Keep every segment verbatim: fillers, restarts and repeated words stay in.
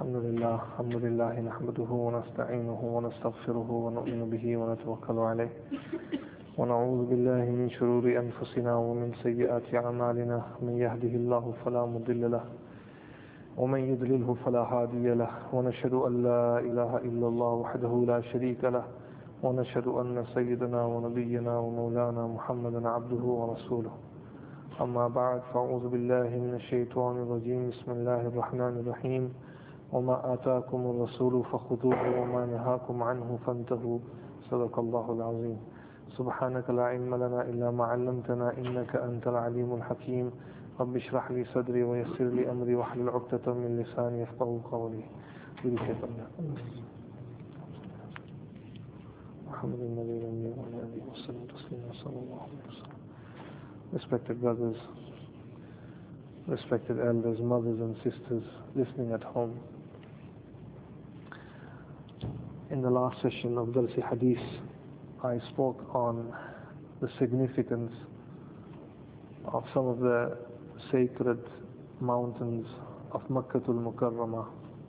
الحمد لله الحمد لله نحمده ونستعينه ونستغفره ونؤمن به ونتوكل عليه ونعوذ بالله من شرور أنفسنا ومن سيئات أعمالنا من يهده الله فلا مضل له ومن يضلله فلا هادي له ونشهد أن لا إله إلا الله وحده لا شريك له ونشهد أن سيدنا ونبينا ومولانا محمدا عبده ورسوله أما بعد فأعوذ بالله من الشيطان الرجيم بسم الله الرحمن الرحيم وما آتاكم الرسول فخذوه وما نهاكم عنه فانتهوا صدق الله العظيم سبحانك لا علم لنا إلا ما علمتنا إنك أنت العليم الحكيم رب اشرح لي صدري ويسر لي أمري واحلل عقدة من لساني يفقهوا قولي محمد النبي الأمي وعلى آله وسلم تسليما صلى الله عليه وسلم. Respected brothers, respected elders, mothers and sisters listening at home. In the last session of Darsi Hadith, I spoke on the significance of some of the sacred mountains of Makkatul Mukarramah.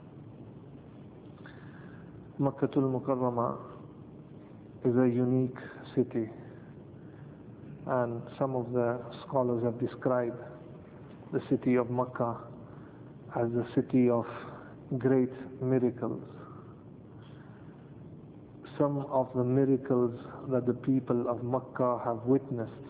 Makkatul Mukarramah is a unique city, and some of the scholars have described the city of Makkah as the city of great miracles. Some of the miracles that the people of Makkah have witnessed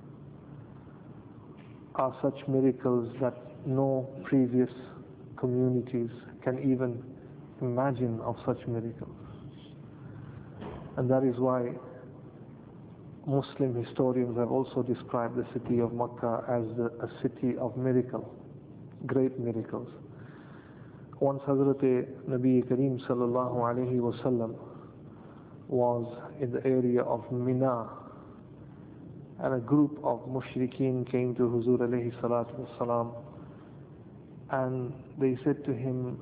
are such miracles that no previous communities can even imagine of such miracles. And that is why Muslim historians have also described the city of Makkah as the, a city of miracle, great miracles. Once Hazrat Nabi Kareem sallallahu alayhi wa sallam was in the area of Mina, and a group of mushrikeen came to Huzur alayhi salatu wasalam, and they said to him,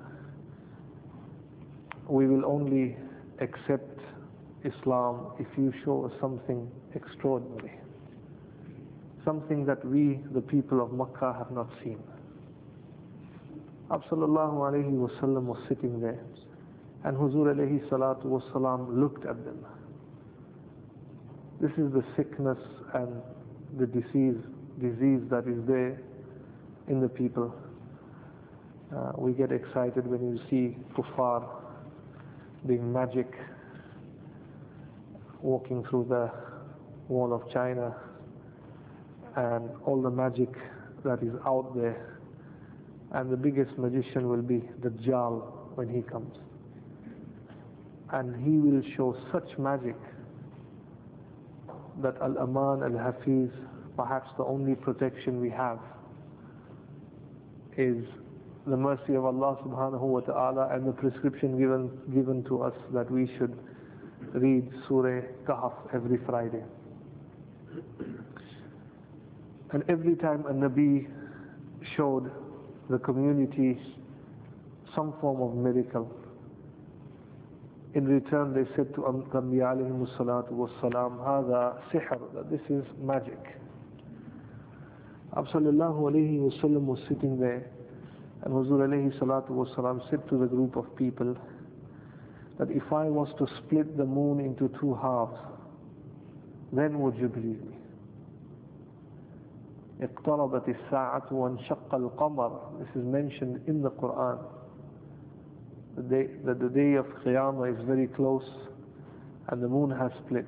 we will only accept Islam if you show us something extraordinary, something that we, the people of Makkah, have not seen. Abd sallallahu alayhi wa sallam was sitting there, and Huzur alayhi salatu wasalam looked at them. This is the sickness and the disease, disease that is there in the people. Uh, we get excited when you see kuffar doing magic, walking through the wall of China, and all the magic that is out there. And the biggest magician will be Dajjal when he comes. And he will show such magic that Al-Aman Al-Hafiz, perhaps the only protection we have is the mercy of Allah subhanahu wa ta'ala and the prescription given, given to us that we should read Surah Kahf every Friday. And every time a Nabi showed the community some form of miracle, in return they said to Anbiya alayhimu salatu wassalam, Hada sihr, that this is magic. Abd sallallahu alayhi wa sallam was sitting there, and Huzur alayhi salatu wassalam said to the group of people that if I was to split the moon into two halves, then would you believe me? اقتربت الساعة وانشق القمر. This is mentioned in the Quran. The day, that the day of Qiyamah is very close and the moon has split.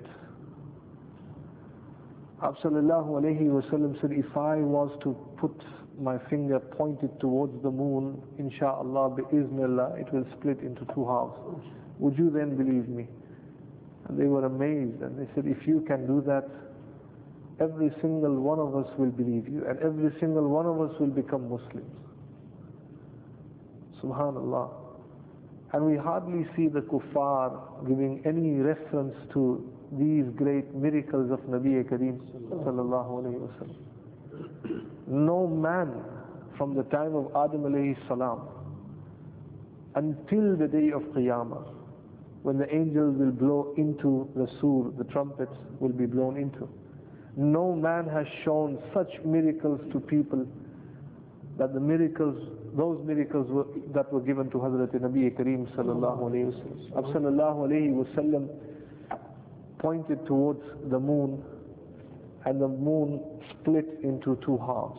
Abd sallallahu alayhi wa sallam said, if I was to put my finger pointed towards the moon, insha'Allah, bi'iznillah, it will split into two halves. Would you then believe me? And they were amazed, and they said, if you can do that, every single one of us will believe you, and every single one of us will become Muslims. Subhanallah. And we hardly see the kuffar giving any reference to these great miracles of Nabi Kareem sallallahu alayhi wa sallam. No man from the time of Adam alayhi salam until the day of Qiyamah, when the angels will blow into the sur, the trumpets will be blown into, no man has shown such miracles to people that the miracles, those miracles were, that were given to Hazrat Nabi Kareem sallallahu alayhi wa sallam. Ab sallallahu alayhi wa sallam pointed towards the moon, and the moon split into two halves.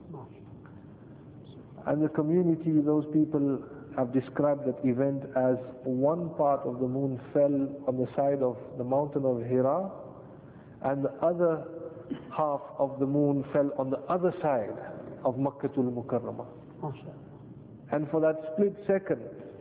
And the community, those people have described that event as one part of the moon fell on the side of the mountain of Hira, and the other half of the moon fell on the other side of Makkatul Mukarramah. And for that split second,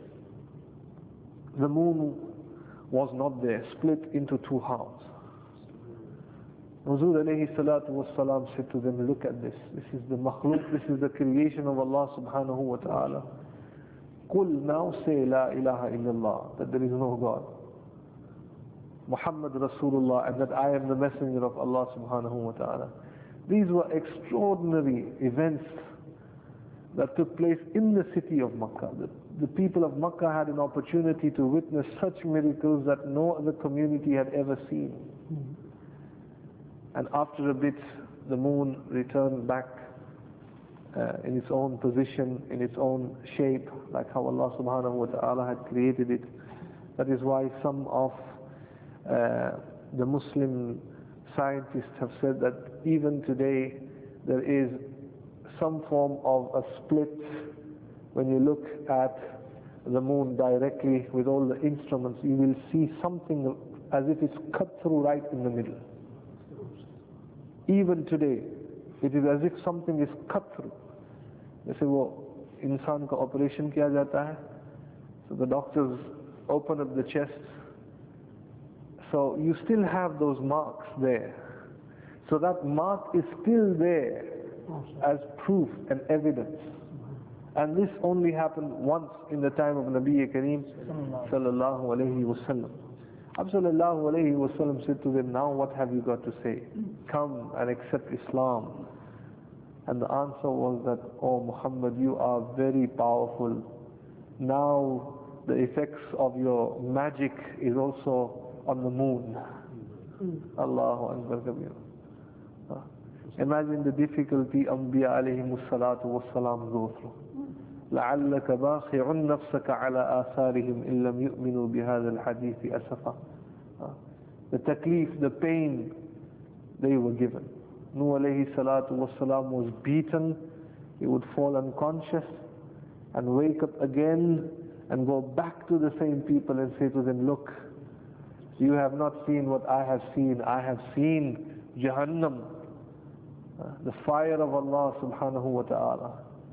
the moon was not there, split into two halves. Huzur alayhi salatu was salam said to them, look at this. This is the makhluk, this is the creation of Allah subhanahu wa ta'ala. Qul, now say la ilaha illallah, that there is no God. Muhammad Rasulullah, and that I am the messenger of Allah subhanahu wa ta'ala. These were extraordinary events that took place in the city of Makkah. The, the people of Makkah had an opportunity to witness such miracles that no other community had ever seen. Mm-hmm. And after a bit, the moon returned back uh, in its own position, in its own shape, like how Allah subhanahu wa ta'ala had created it. That is why some of uh, the Muslim scientists have said that even today there is some form of a split when you look at the moon directly with all the instruments. You will see something as if it's cut through right in the middle. Even today, it is as if something is cut through. They say, well, insan ka operation kiya jata hai. So the doctors open up the chest. So you still have those marks there. So that mark is still there as proof and evidence. And this only happened once in the time of Nabi Kareem sallallahu alayhi wa sallam. Ab sallallahu alayhi wa sallam said to them, now what have you got to say? Come and accept Islam. And the answer was that, oh Muhammad, you are very powerful. Now the effects of your magic is also on the moon. Allahu Akbar Kabir. Imagine the difficulty Anbiya alayhimus salatu was salam go through. لعلك باخع نفسك على آثارهم إن لم يؤمنوا بهذا الحديث أسفا. The taklif, the pain they were given. Nuh alayhi salatu wassalam was beaten. He would fall unconscious and wake up again and go back to the same people and say to them, look, you have not seen what I have seen. I have seen Jahannam, the fire of Allah subhanahu wa ta'ala.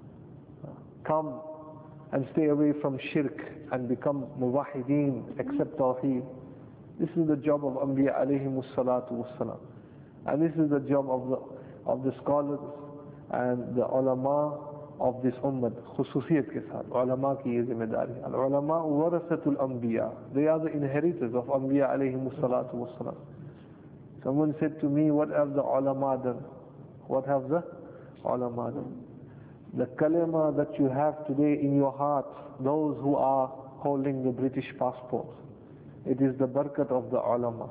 Come and stay away from shirk and become muwahideen, accept tawheed. This is the job of Anbiya alayhimus salatu wassalam. And this is the job of the, of the scholars and the ulama of this ummah. Khususiyat ke saath, ulama ki ye zimmedari. Al-ulama warasatul anbiya. They are the inheritors of Anbiya alayhimus salatu wassalam. Someone said to me, what have the ulama done? What have the ulama done? The kalima that you have today in your heart, those who are holding the British passport, it is the barakat of the ulama.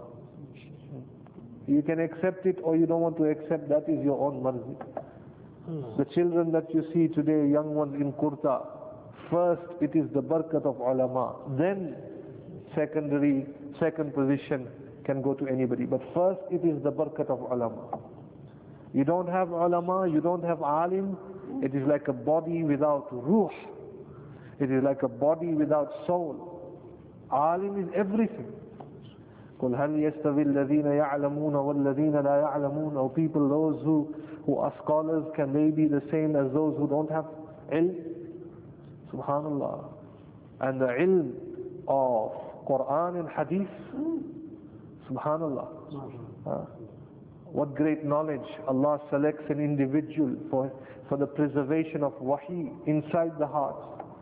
You can accept it or you don't want to accept, that is your own marzi. The children that you see today, young ones in kurta, first it is the barakat of ulama, then secondary, second position can go to anybody. But first it is the barakat of ulama. You don't have ulama, you don't have alim, it is like a body without ruh. It is like a body without soul. Alim is everything. قُلْ هَلْ يَسْتَوِي الَّذِينَ يَعْلَمُونَ وَالَّذِينَ لَا يَعْلَمُونَ. O people, those who, who are scholars, can they be the same as those who don't have ilm? Subhanallah. And the ilm of Quran and Hadith, Subhanallah. Uh, what great knowledge. Allah selects an individual for, for the preservation of wahi inside the heart,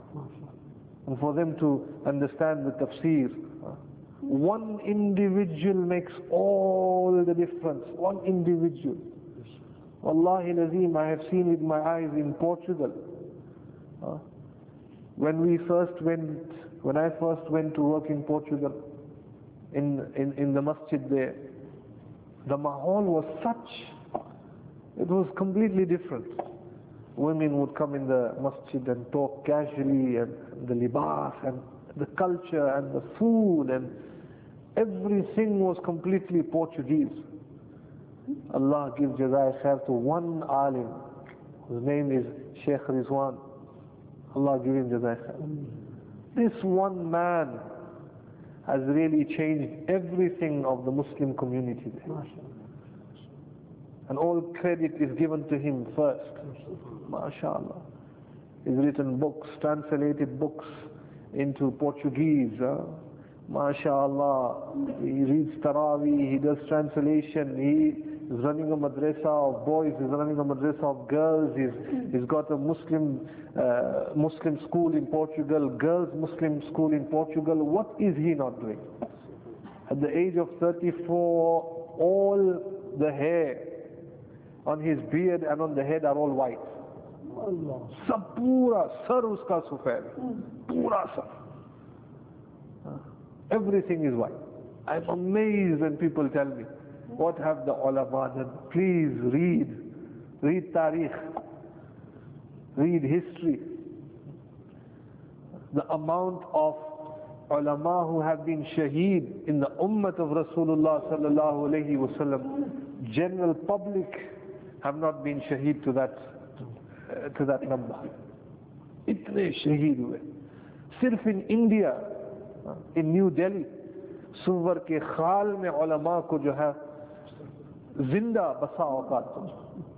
and for them to understand the tafsir. One individual makes all the difference. One individual. Wallahi lazim, I have seen with my eyes in Portugal. Uh, when we first went, when I first went to work in Portugal, in, in, in the masjid there, the mahal was such, it was completely different. women would come in the masjid and talk casually, and the libas and the culture and the food and everything was completely Portuguese. Allah give Jazai Khair to one alim, whose name is Sheikh Rizwan. Allah give him Jazai Khair. This one man has really changed everything of the Muslim community there. And all credit is given to him first. MashaAllah. He's written books, translated books into Portuguese. Uh, MashaAllah. He reads Taraweeh, he does translation, he is running a madrasa of boys, he's running a madrasa of girls, he's, he's got a Muslim uh, Muslim school in Portugal, girls Muslim school in Portugal. What is he not doing? At the age of thirty-four, all the hair on his beard and on the head are all white. Sab pura sar uska sufed, pura sar. Everything is white. I'm amazed when people tell me, what have the ulama done? Please read, read tarikh, read history. The amount of ulama who have been shaheed in the ummah of Rasulullah sallallahu alayhi wasallam, general public have not been shaheed to that uh, to that number. Itne shaheed hue. Sirf in India, in New Delhi, सुवर के खाल में उलमा को जो है जिंदा बसा औकात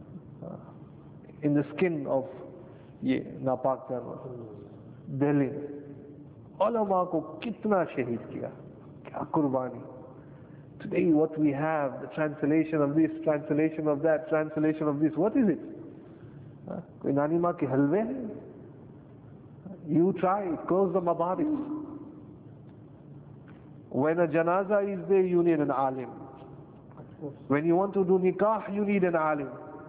in the skin of ये नापाक जानवर दिल्ली उलमा को कितना शहीद किया, क्या कुर्बानी. Today what we have, the translation of this, translation of that, translation of this, what is it? कोई नानी माँ के हलवे हैं? You try, close the madaris. When a janaza is there, you need an alim. When you want to do nikah, you need an alim.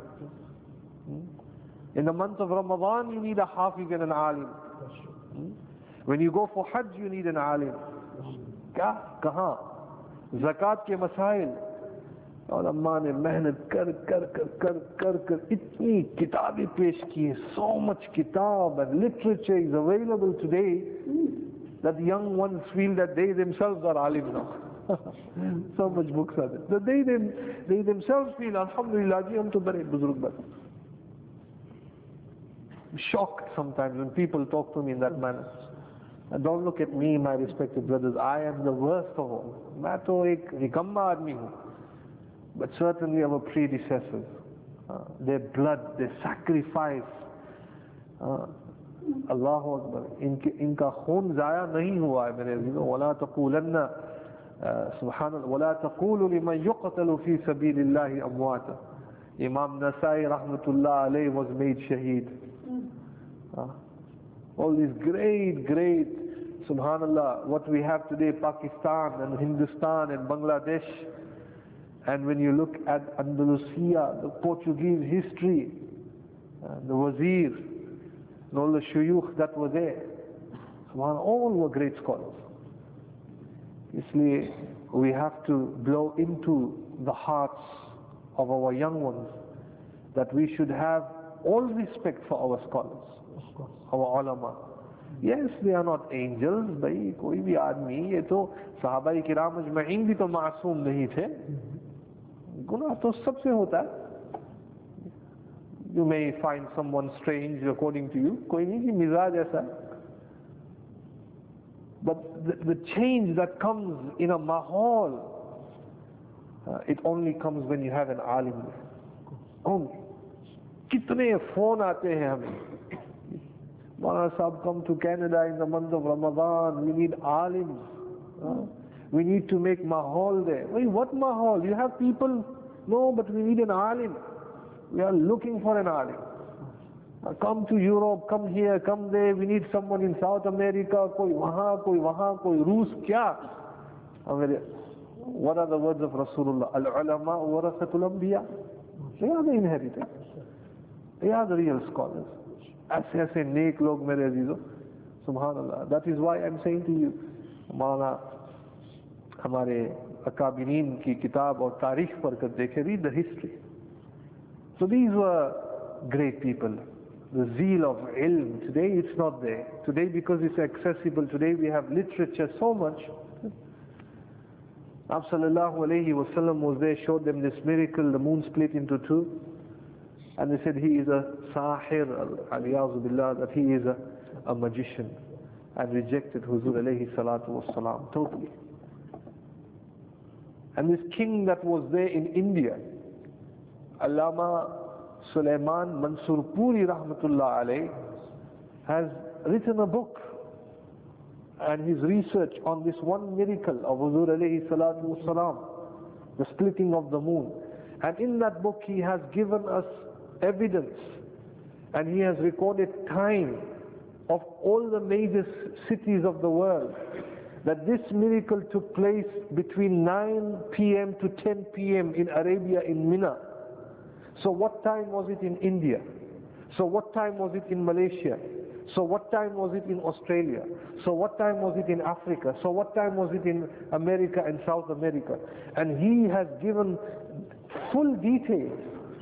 In the month of Ramadan, you need a hafiz and an alim. When you go for hajj, you need an alim. Kya? Kahan? Zakat ke masail. और अम्मा ने मेहनत कर कर कर कर कर कर इतनी किताबें पेश की है. So much kitab and literature is available today that the young ones feel that they themselves are alim now. So much books are there. That they, them, they themselves feel, Alhamdulillah, ji, hum to bade buzurg bade. I'm shocked sometimes when people talk to me in that manner. And don't look at me, my respected brothers. I am the worst of all. मैं तो एक निकम्मा आदमी हूँ. But certainly our predecessors, uh, their blood, their sacrifice, uh, Allahu Akbar, इनके इनका खून जाया नहीं हुआ है मेरे अज़ीज़ों. वला तक़ूलन्ना सुब्हानल्लाह वला तक़ूलु लिमन युक़तलु फ़ी सबीलिल्लाहि अमवाता. Imam Nasai rahmatullah alayhi was made shaheed. Uh, all these great, great, subhanallah, what we have today, Pakistan and Hindustan and Bangladesh. And when you look at Andalusia, the Portuguese history, uh, the wazir, and all the shuyukh that were there, subhanallah, all were great scholars. Isliye, we have to blow into the hearts of our young ones that we should have all respect for our scholars, our ulama. Yes, they are not angels, bhai, koi bhi aadmi, ye to sahaba-i kiram ajma'in bhi to ma'soom nahi the. Gunah to sabse hota hai. You may find someone strange according to you, koi nahi ki mizaj aisa. But the, the change that comes in a mahal, uh, it only comes when you have an alim. Only. Kitne phone aate hain hame. Maulana Sahab come to Canada in the month of Ramadan. We need alims. Uh, we need to make mahal there. Wait, what mahal? You have people? No, but we need an alim. We are looking for an alim. Uh, come to Europe, come here, come there. We need someone in South America. Koi wahan, koi wahan, koi Rus. Kya? What are the words of Rasulullah? Al-ulama warasatul anbiya. They are the inheritors. They are the real scholars. ऐसे ऐसे नेक लोग मेरे अजीजों, सुभानअल्लाह. That is why I'm saying to you, मौलाना हमारे अकाबिरीन की किताब और तारीख पढ़कर देखे, read the history. So these were great people. the zeal of ilm. Today it's not there. Today, because it's accessible, today we have literature so much. Nabi sallallahu alayhi wa sallam was there, showed them this miracle, the moon split into two. And they said he is a sahir, aliyazu billah, that he is a, a magician. And rejected Huzur alayhi salatu wassalam totally. And this king that was there in India, Allama Sulaiman Mansur Puri rahmatullah alayh, has written a book and his research on this one miracle of Huzur alayhi salatu wassalam, the splitting of the moon. And in that book he has given us evidence, and he has recorded time of all the major cities of the world, that this miracle took place between nine p m to ten p m in Arabia, in Mina. So what time was it in India? So what time was it in Malaysia? So what time was it in Australia? So what time was it in Africa? So what time was it in America and South America? And he has given full details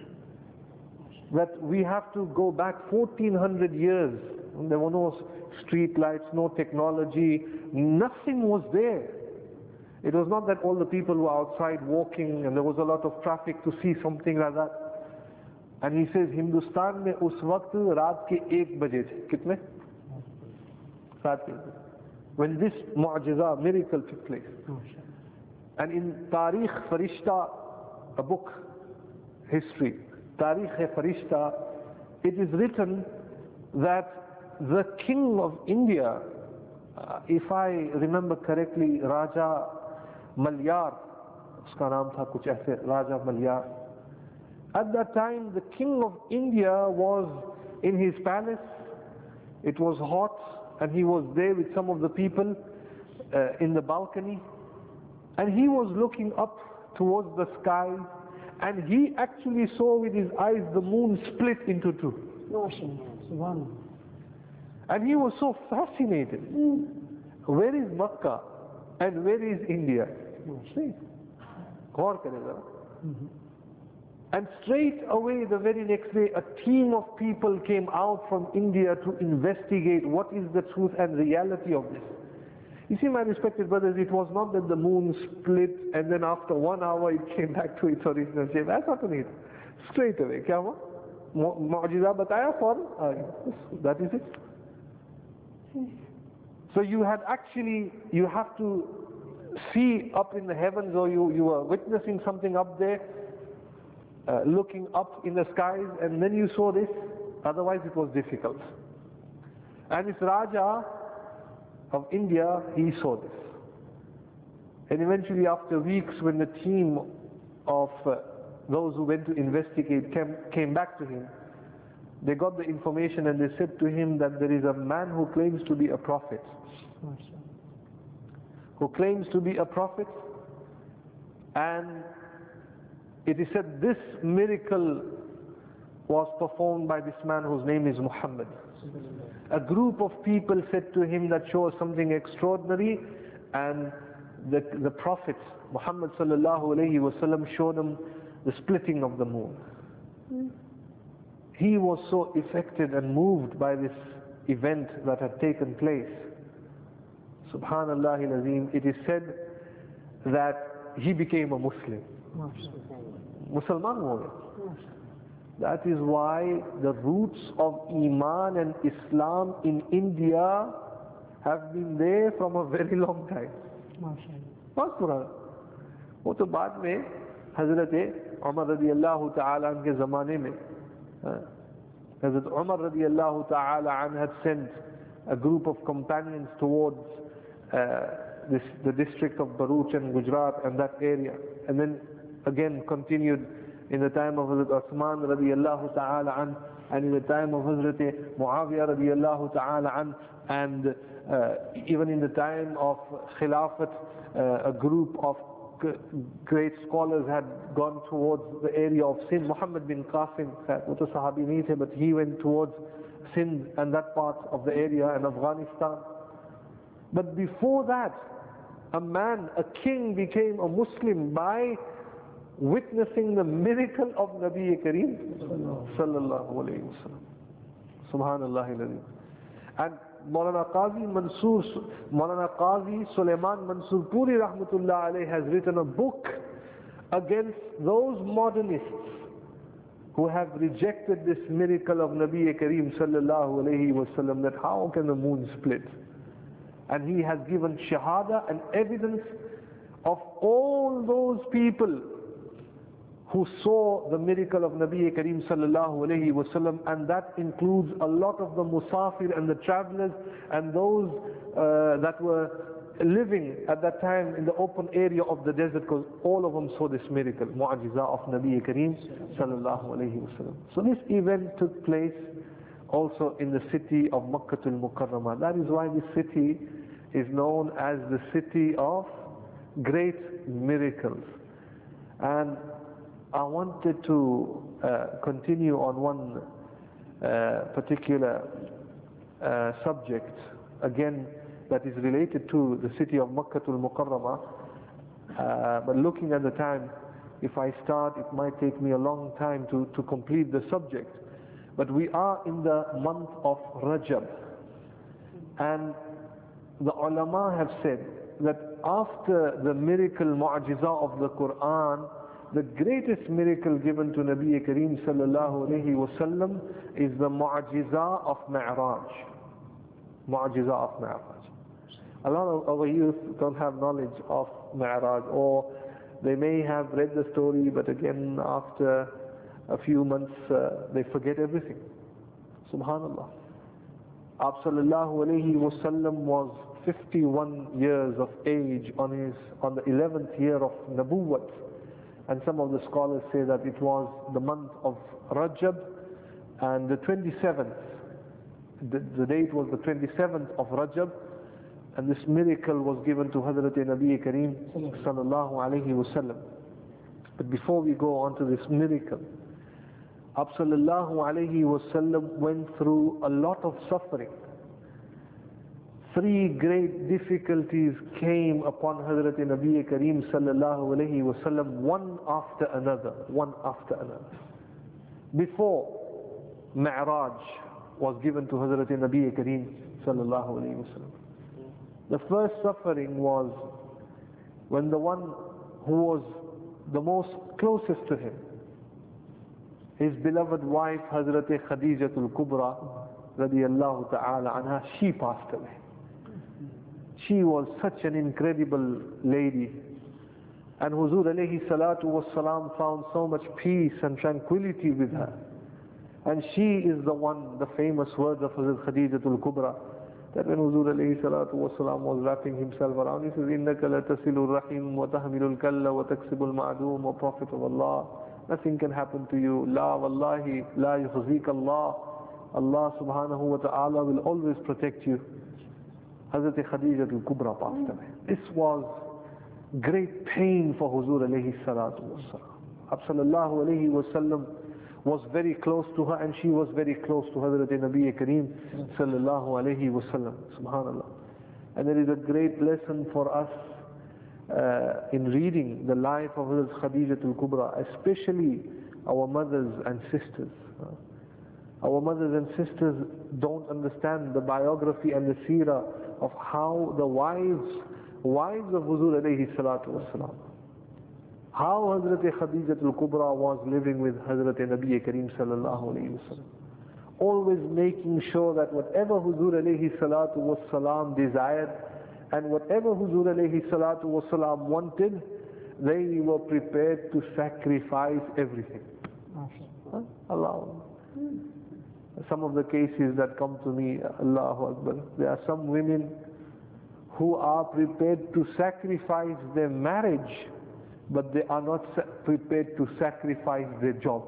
that we have to go back fourteen hundred years. There were no street lights, no technology, nothing was there. It was not that all the people were outside walking and there was a lot of traffic to see something like that. And he says, Hindustan mein us waqt raat ke ek baje the. Kitne? Raat ke ek baje. When this mu'jiza, miracle took place. And in Tarikh Farishta, a book, history, Tarikh Farishta, it is written that the king of India, uh, if I remember correctly, Raja Malyar, uska naam tha kuch aise, Raja Malyar. At that time, the king of India was in his palace. It was hot, and he was there with some of the people uh, in the balcony. And he was looking up towards the sky, and he actually saw with his eyes the moon split into two. And he was so fascinated. Where is Makkah and where is India? See, and straight away the very next day a team of people came out from India to investigate what is the truth and reality of this. You see, my respected brothers, it was not that the moon split and then after one hour it came back to its original shape. That's not it. Straight away. Kya hua? Mu'jiza bataya fauran? That is it. So you had actually, you have to see up in the heavens, or you, you were witnessing something up there, uh, looking up in the skies, and then you saw this, otherwise it was difficult. And this Raja of India, he saw this. And eventually after weeks, when the team of uh, those who went to investigate came, came back to him, they got the information and they said to him that there is a man who claims to be a prophet. Who claims to be a prophet, and it is said this miracle was performed by this man whose name is Muhammad. A group of people said to him that shows something extraordinary, and the, the Prophet Muhammad sallallahu alayhi wa sallam showed them the splitting of the moon. He was so affected and moved by this event that had taken place. Subhanallah al-Azim, it is said that he became a Muslim. Musalman ho gaya. That is why the roots of Iman and Islam in India have been there from a very long time. बहुत पुराना. वो तो बाद में हजरत उमर रदियल्लाहु ताला अन्हु के ज़माने में Hazrat Umar radiallahu ta'ala an had sent a group of companions towards uh, this, the district of Bharuch and Gujarat and that area, and then again continued in the time of Hazrat Uthman radiallahu ta'ala an, and in the time of Hazrat Muawiyah radiallahu ta'ala an, and uh, even in the time of Khilafat, uh, a group of great scholars had gone towards the area of Sindh. Muhammad bin Qasim, what a Sahabi nahi the, but he went towards Sindh and that part of the area and Afghanistan. But before that, a man, a king became a Muslim by witnessing the miracle of Nabi Kareem sallallahu alayhi wa sallam. Subhanallah. And Maulana Qazi Mansoor, Maulana Qazi Sulaiman Mansoor Puri Rahmatullah alayhi has written a book against those modernists who have rejected this miracle of Nabi Kareem sallallahu alayhi wasallam, that how can the moon split? And he has given shahada and evidence of all those people who saw the miracle of Nabi Kareem sallallahu alayhi wasallam, and that includes a lot of the musafir and the travelers and those uh, that were living at that time in the open area of the desert, because all of them saw this miracle, mu'ajiza of Nabi Kareem sallallahu alayhi wasallam. So this event took place also in the city of Makkah al-Mukarramah. That is why this city is known as the city of great miracles. And I wanted to uh, continue on one uh, particular uh, subject, again, that is related to the city of Makkah al-Mukarramah. Uh, but looking at the time, if I start, it might take me a long time to, to complete the subject. But we are in the month of Rajab. And the ulama have said that after the miracle mu'ajiza of the Quran, the greatest miracle given to Nabi Kareem sallallahu alayhi wasallam is the mu'ajiza of Mi'raj. Mu'ajiza of Mi'raj. A lot of our youth don't have knowledge of Mi'raj, or they may have read the story, but again after a few months uh, they forget everything. Subhanallah. Abu sallallahu alayhi wasallam was fifty-one years of age on his on the eleventh year of Nabuwwat. And some of the scholars say that it was the month of Rajab, and the twenty-seventh, the, the date was the twenty-seventh of Rajab, and this miracle was given to Hazrat Nabi Kareem sallallahu alayhi wasallam. But before we go on to this miracle, Abu sallallahu alayhi wasallam went through a lot of suffering. Three great difficulties came upon Hazrat Nabi Kareem sallallahu alayhi wasallam, one after another, one after another. Before Mi'raj was given to Hazrat Nabi Kareem sallallahu alayhi wasallam. The first suffering was when the one who was the most closest to him, his beloved wife Hazrat Khadijatul Kubra radiyallahu ta'ala anha, she passed away. She was such an incredible lady, and Huzur alayhi salatu wassalam found so much peace and tranquility with her. And she is the one, the famous words of Hazrat Khadijatul Kubra, that when Huzur alayhi salatu wassalam was wrapping himself around, he says, إِنَّكَ لَتَصِلُ الرَّحِيمُ وَتَحْمِلُ الْكَلَّ وَتَكْسِبُ الْمَعْدُومُ, O Prophet of Allah, nothing can happen to you. La wallahi, la yukhzik Allah. Allah subhanahu wa ta'ala will always protect you. Hazrat Khadija al-Kubra passed away. This was great pain for Huzur alayhi salatu wassalam. Abu sallallahu alayhi wasallam was very close to her, and she was very close to Hazrat Nabi Kareem sallallahu alayhi wasallam. Subhanallah. And there is a great lesson for us uh, in reading the life of Hazrat Khadija al-Kubra, especially our mothers and sisters. Our mothers and sisters don't understand the biography and the seerah of how the wives, wives of Huzur alayhi salatu wasalam, how Hazrat Khadija al-Kubra was living with Hazrat Nabi Kareem sallallahu alayhi wasallam, always making sure that whatever Huzur alayhi salatu wasalam desired and whatever Huzur alayhi salatu wasalam wanted, they were prepared to sacrifice everything. Huh? Allah. Some of the cases that come to me, Allahu Akbar, there are some women who are prepared to sacrifice their marriage, but they are not prepared to sacrifice their job.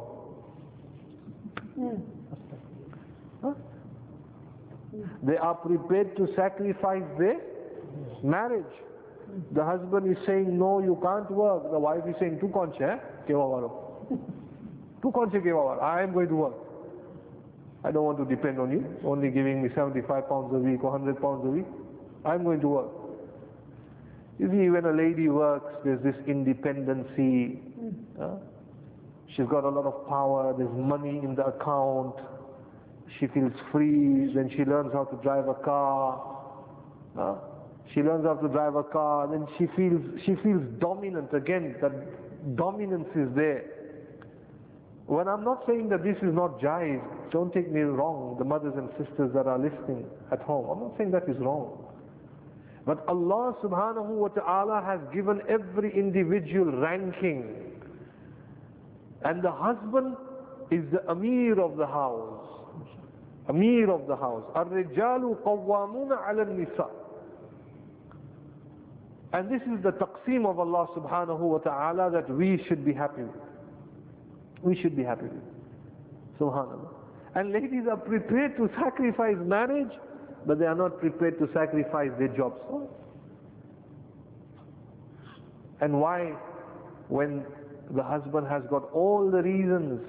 Huh? They are prepared to sacrifice their marriage. The husband is saying, no, you can't work. The wife is saying, tu kaun che kewa waro? Tu kaun che kewa waro? I am going to work. I don't want to depend on you, only giving me seventy-five pounds a week or one hundred pounds a week. I'm going to work. You see, when a lady works, there's this independency. Uh, she's got a lot of power, there's money in the account. she feels free, then she learns how to drive a car. Uh, she learns how to drive a car, then she feels, she feels dominant. Again, that dominance is there. When I'm not saying that this is not jaiz, don't take me wrong, the mothers and sisters that are listening at home. I'm not saying that is wrong. But Allah subhanahu wa ta'ala has given every individual ranking. And the husband is the Amir of the house. Amir of the house. Ar-rijalu qawwamuna ala nisa. And this is the taqseem of Allah subhanahu wa ta'ala that we should be happy with. We should be happy with. Subhanallah. And ladies are prepared to sacrifice marriage, but they are not prepared to sacrifice their jobs. And why? When the husband has got all the reasons,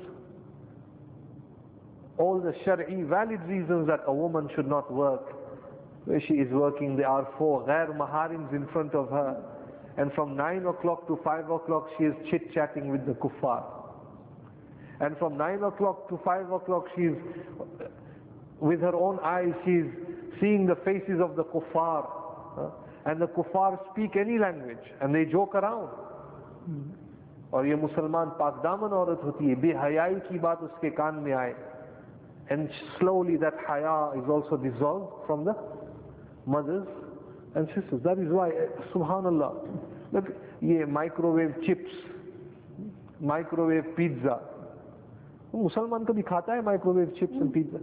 all the shari'i valid reasons that a woman should not work, where she is working, there are four ghair maharims in front of her, and from nine o'clock to five o'clock she is chit-chatting with the kuffar, and from nine o'clock to five o'clock she is, with her own eyes, she is seeing the faces of the kuffar, uh, and the kuffar speak any language, and they joke around. और ये मुसलमान पाकदामन औरत होती है, बेहयाई की बात उसके कान में आए, and slowly that haya is also dissolved from the mothers and sisters. That is why, subhanallah, look, ये microwave chips, microwave pizza, मुसलमान कभी खाता है microwave chips and pizza?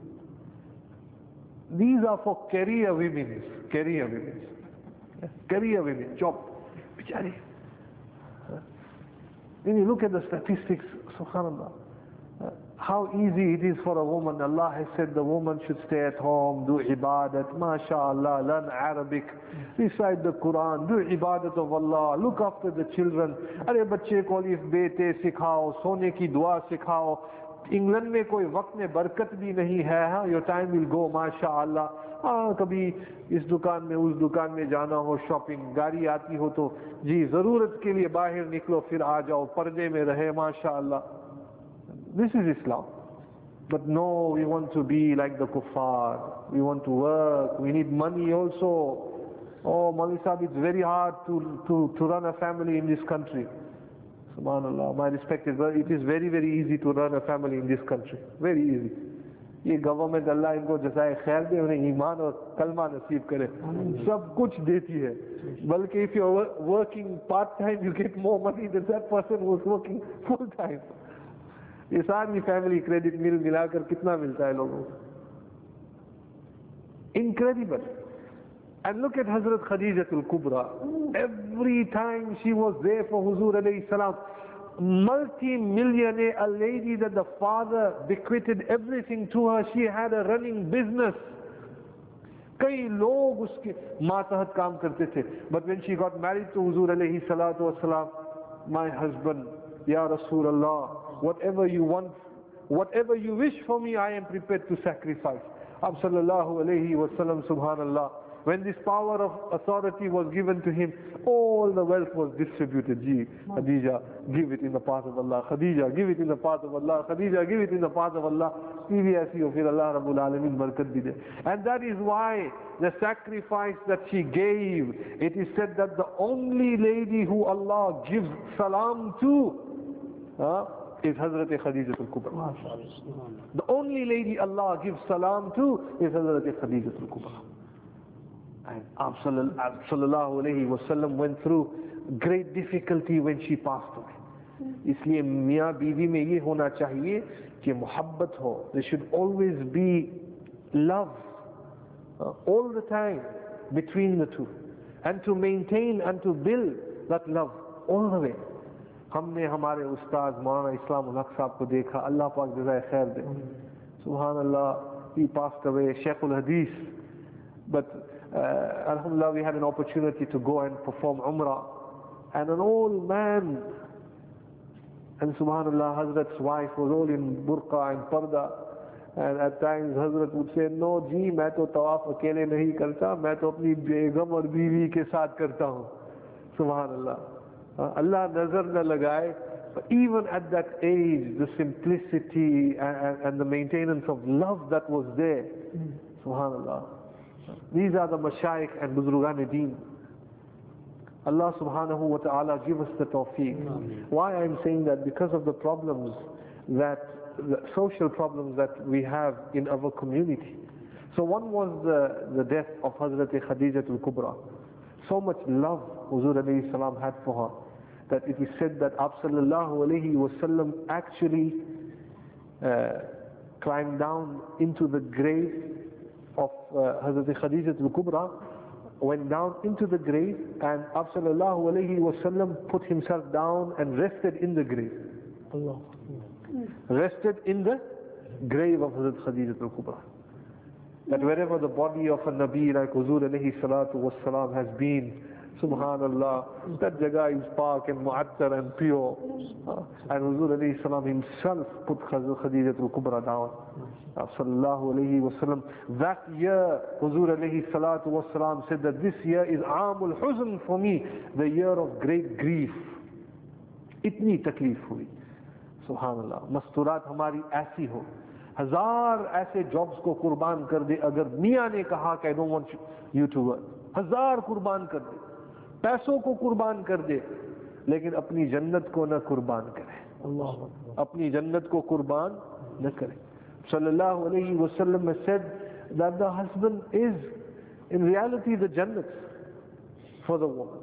These are for career women, career women, career women, job, bichari. When you look at the statistics, subhanallah, uh, how easy it is for a woman. Allah has said the woman should stay at home, do ibadat, mashallah, learn Arabic, recite the Quran, do ibadat of Allah, look after the children. अरे बच्चे को अलिफ बेटे सिखाओ, सोने की दुआ सिखाओ. इंग्लैंड में कोई वक्त में बरकत भी नहीं है, हाँ, your time will go, माशाअल्लाह. हाँ, कभी इस दुकान में उस दुकान में जाना हो, शॉपिंग, गाड़ी आती हो तो जी जरूरत के लिए बाहर निकलो, फिर आ जाओ, पर्दे में रहे, माशाअल्लाह. This is Islam. But no, we want to be like the kuffar. We want to work. We need money also. Oh, Mawlvi Sahib, it's very hard to, to, to run a family in this country. Subhanallah, my respect is, it is very, very easy to run a family in this country. Very easy. ये government Allah इनको जज़ाए खैर दे, उन्हें ईमान और कलमा नसीब करे, सब कुछ देती है. बल्कि if you are working part time, you get more money than that person who is working full time. ये सारी फैमिली क्रेडिट मिल मिलाकर कितना मिलता है लोगों को? Incredible. And look at Hazrat Khadijatul Kubra. Every time she was there for Huzur alayhi salam, multi-millionaire, a lady that the father bequeathed everything to her, she had a running business. कई लोग उसके मातहत काम करते थे. But when she got married to Huzur alayhi salatu wasalam, my husband, Ya Rasulullah, whatever you want, whatever you wish for me, I am prepared to sacrifice. Ab sallallahu alayhi wasallam, subhanallah, when this power of authority was given to him, all the wealth was distributed. Ji, Khadija, give it in the path of Allah. Khadija, give it in the path of Allah. Khadija, give it in the path of Allah. And that is why the sacrifice that she gave, it is said that the only lady who Allah gives salam to uh, is Hazrat Khadijatul Kubra. The only lady Allah gives salam to is Hazrat Khadijatul Kubra. And Sallallahu Alaihi Wasallam went through great difficulty when she passed away. इसलिए मियाँ बीवी में ये होना चाहिए कि मोहब्बत हो. There should always be love uh, all the time between the two, and to maintain and to build that love all the way. हमने हमारे उस्ताद मौलाना इस्लाम उल हक साहब को देखा, अल्लाह पाक जज़ाए खैर दे. Subhanallah, he passed away, Shaykh ul Hadith. But Uh, Alhamdulillah, we had an opportunity to go and perform Umrah, and an old man, and Subhanallah, Hazrat's wife was all in burqa and parda, and at times Hazrat would say, no ji, मैं तो तवाफ अकेले नहीं करता, मैं तो अपनी बेगम और बीवी के साथ करता हूँ. Subhanallah, अल्लाह नजर न लगाए but even at that age, the simplicity and, and the maintenance of love that was there, mm. subhanallah. These are the mashayikh and buzrugan deen. Allah subhanahu wa ta'ala give us the tawfiq. Mm. Why I'm saying that? Because of the problems that, the social problems that we have in our community. So one was the, the death of Hazrat Khadijah al-Kubra. So much love Huzur alayhi salam had for her, that it is said that Abu sallallahu alayhi wasallam actually uh, climbed down into the grave of uh, Hazrat Khadijah al-Kubra, went down into the grave, and Abu sallallahu alayhi wasallam put himself down and rested in the grave. Allah. Rested in the grave of Hazrat Khadijah al-Kubra. That wherever the body of a Nabi like Huzur alayhi salatu wassalam has been, subhanallah, that jaga is park and mu'attar and pure. And Huzur alayhi salam himself put Hazrat Khadijah al-Kubra down. Sallallahu alayhi wasallam. That year, Huzur alayhi salatu wassalam said that this year is Amul Huzn for me, the year of great grief. Itni takleef hui. Subhanallah. Masturat hamari aisi ho. हजार ऐसे jobs को कुर्बान कर दे अगर मियाँ ने कहा कि I don't want you to work, हजार कुर्बान कर दे, पैसों को कुर्बान कर दे, लेकिन अपनी जन्नत को न कुर्बान करे, अपनी जन्नत को कुर्बान न करे. Sallallahu alayhi wasallam has said that the husband is in reality the jannat for the woman.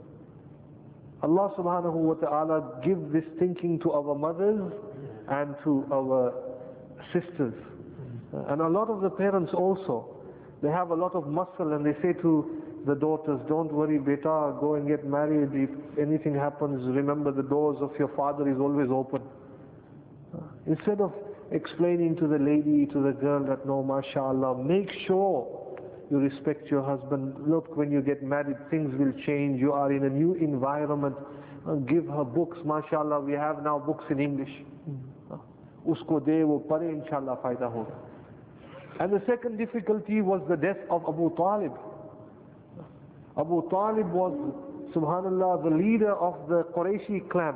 Allah subhanahu wa ta'ala give this thinking to our mothers and to our sisters. Uh, and a lot of the parents also, they have a lot of muscle and they say to the daughters, don't worry beta, go and get married. If anything happens, remember the doors of your father is always open. Uh, instead of explaining to the lady, to the girl that no, mashallah, make sure you respect your husband. Look, when you get married, things will change. You are in a new environment. Uh, give her books, mashallah, we have now books in English. Usko de wo pare, inshallah fayda hoga. And the second difficulty was the death of Abu Talib. Abu Talib was, subhanallah, the leader of the Qurayshi clan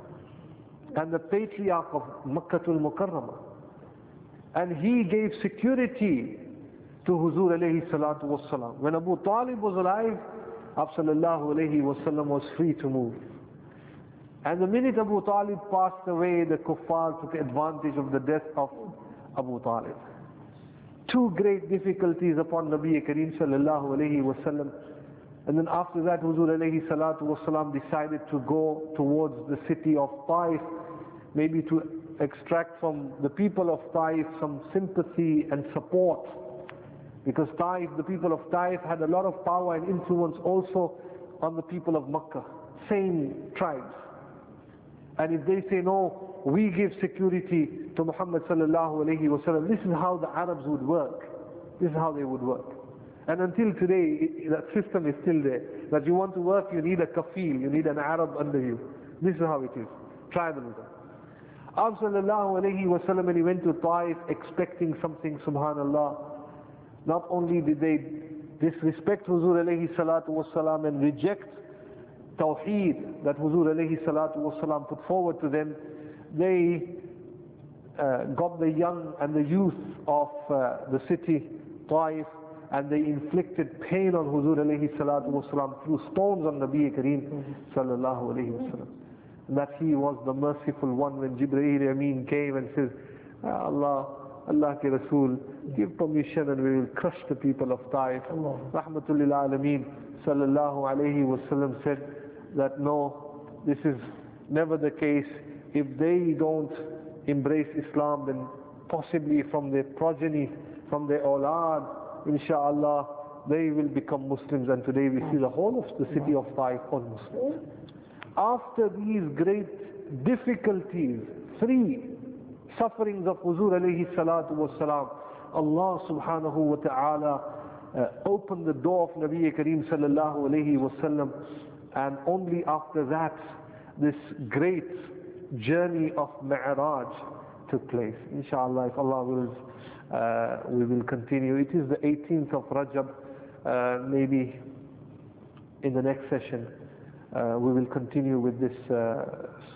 and the patriarch of Makkatul Mukarramah. And he gave security to Huzur alayhi salatu wassalam. When Abu Talib was alive, Abu sallallahu alayhi wasallam was free to move. And the minute Abu Talib passed away, the kuffar took advantage of the death of Abu Talib. Two great difficulties upon Nabi Kareem sallallahu alayhi wasallam. And then after that, Huzur alayhi salatu wasallam decided to go towards the city of Taif, maybe to extract from the people of Taif some sympathy and support. Because Taif, the people of Taif had a lot of power and influence also on the people of Makkah, same tribes. And if they say, no, we give security to Muhammad sallallahu alayhi wa sallam, this is how the Arabs would work. This is how they would work. And until today, that system is still there. That you want to work, you need a kafil, you need an Arab under you. This is how it is. Tribalism. Abu sallallahu alayhi wa sallam, when he went to Taif expecting something, subhanallah, not only did they disrespect Huzur alayhi salatu wa salam and reject Tawheed that Huzur alayhi salatu wasalam put forward to them, they uh, got the young and the youth of uh, the city, Taif, and they inflicted pain on Huzur alayhi salatu wasalam, threw stones on Nabi Kareem sallallahu alayhi wasallam. That he was the merciful one when Jibreel Amin came and says, Allah, Allah ke Rasul, give permission and we will crush the people of Taif. Rahmatul lil Alameen sallallahu alayhi wasallam said that no, this is never the case. If they don't embrace Islam, then possibly from their progeny, from their awlad, inshallah, they will become Muslims. And today we see the whole of the city of Taif all Muslims. After these great difficulties, three sufferings of Huzur alayhi salatu wasalam, Allah subhanahu wa ta'ala uh, opened the door of Nabi Kareem sallallahu alayhi wasallam, and only after that this great journey of Mi'raj took place. Inshallah, if Allah wills, uh, we will continue. It is the eighteenth of Rajab, uh, maybe in the next session uh, we will continue with this uh,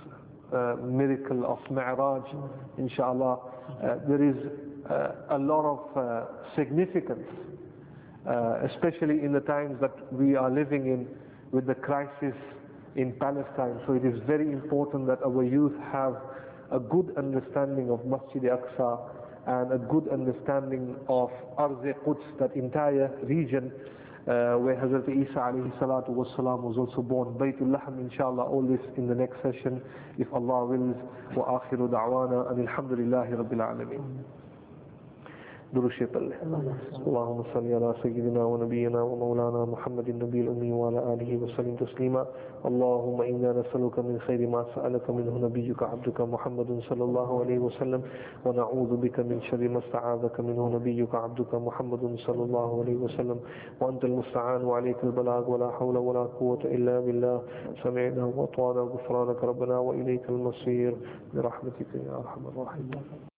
uh, miracle of Mi'raj, inshallah, uh, there is uh, a lot of uh, significance, uh, especially in the times that we are living in with the crisis in Palestine. So it is very important that our youth have a good understanding of Masjid Aqsa and a good understanding of Arz-e-Quds, that entire region uh, where Hazrat Isa alayhi salatu was salam was also born. Baytul Lahm, inshallah, all this in the next session, if Allah wills. Wa akhiru da'wana and alhamdulillahi rabbil alameen. درشيط الله اللهم صل على سيدنا ونبينا ومولانا محمد النبي الأمي وعلى آله وسلم تسليما. اللهم إنا نسألك من خير ما سألك منه نبيك عبدك محمد صلى الله عليه وسلم، ونعوذ بك من شر ما استعاذك منه نبيك عبدك محمد صلى الله عليه وسلم، وأنت المستعان وعليك البلاغ ولا حول ولا قوة إلا بالله. سمعنا وأطعنا غفرانك ربنا وإليك المصير برحمتك يا أرحم الراحمين.